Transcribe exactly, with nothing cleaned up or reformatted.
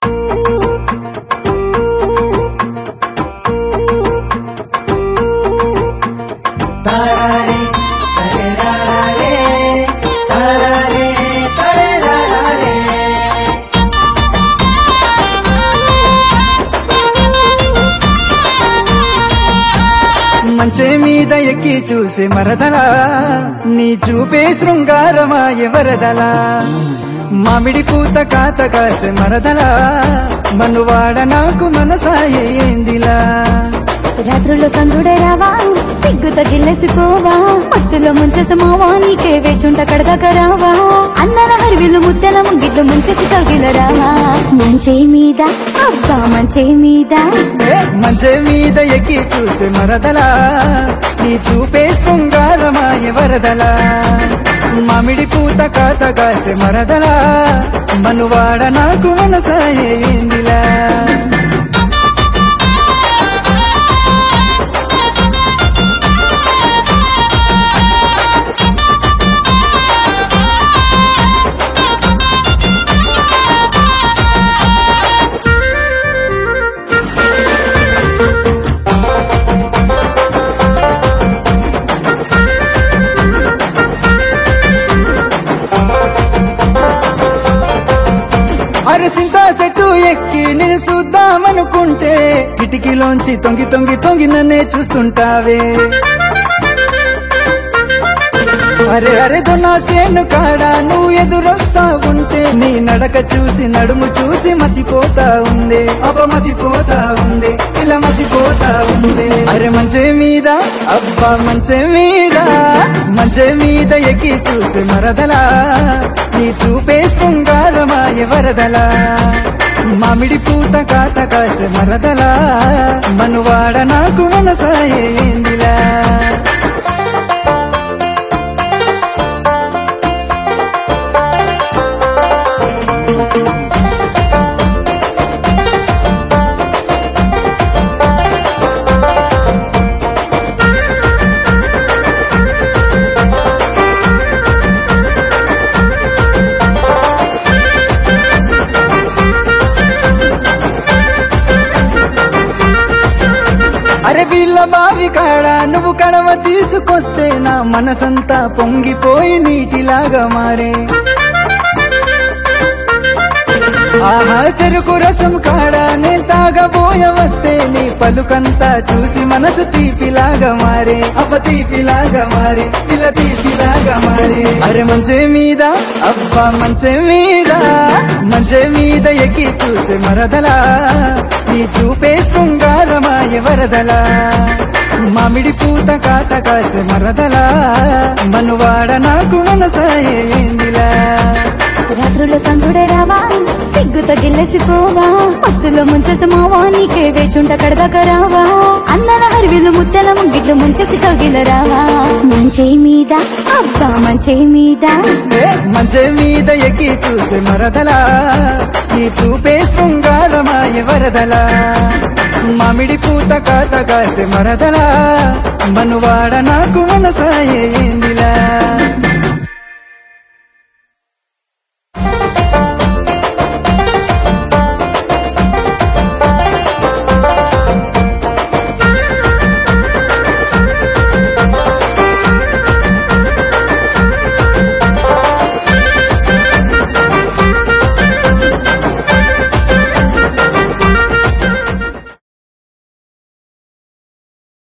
మంచే మీద ఎక్కి చూసే మరదలా నీ చూపే శృంగారమా ఎవరదలా మామిడి పూత కాత కాసే మరదలా మనువాడ నాకు మనసాయే ఏందిలా రాత్రుల్లో సందుడే రావా సిగ్గుతో గిల్లసిపోవా మత్తులో ముంచేసమావా నీకే వేచుంట కడదాక రావా అన్నల హరివిల్లు ముద్దెల ముంగిట్లు ముంచేసి తగిల రావా మంచే మీద అబ్బా మంచే మీద మంచే మీద ఎక్కి చూసే మరదలా నీ చూపే శృంగారమా ఎవరదలా మామిడి పూత కాత కాసే మరదలా మనువాడ నాకు మనసాయే ఏందిలా అరసింత చెట్టు ఎక్కి నేను చూద్దామనుకుంటే కిటికీలోంచి తొంగి తొంగి తొంగి నన్నే చూస్తుంటావే అరే అరే దొన్నా సేను కాడా నువ్వు ఎదురొస్తా ఉంటే నీ నడక చూసి నడుము చూసి మతిపోతా ఉంది అబ్బ మతిపోతా ఉంది ఇలా మతిపోతా ఉంది అరే మంచే మీద అబ్బా మంచే మీద మంచే మీద ఎక్కి చూసి మరదలా నీ చూపే శృంగారమా ఎవరదలా మామిడి పూత కాత కాసే మరదలా మనువాడ నాకు మనసాయే ఏందిలా అరే వీళ్ళ బావి కాడ నువ్వు కడవ తీసుకొస్తే నా మనసంతా పొంగిపోయి నీటిలాగా మారే ఆహా చెరుకు రసం కాడ నేను తాగబోయ వస్తే నీ పలుకంతా చూసి మనసు తీపిలాగా మారే అప్ప తీపిలాగా మారే ఇలా తీపిలాగా మారే అరే మంచే మీద అబ్బా మంచే మీద మంచే మీద ఎక్కి చూసే మరదలా నీ చూపే శృంగారమా ఎవరదలా మామిడి పూత కాత కాసే మరదలా మనువాడ నాకు మనసాయే ఏందిలా రాత్రుల్లో సందుడే రావా సిగ్గుతో గిల్లసిపోవా మత్తులో ముంచేసమావా నీకే వేచుంట కడదాక రావా అన్నల హరివిల్లు ముద్దెల ముంగిట్లు ముంచేసి తగిల రావా మంచే మీద అబ్బా మంచే మీద మంచే మీద ఎక్కి చూసే మరదలా నీ చూపే శృంగారమా ఎవరదలా మామిడి పూత కాత కాసే మరదలా మనువాడ నాకు మనసాయే ఏందిలా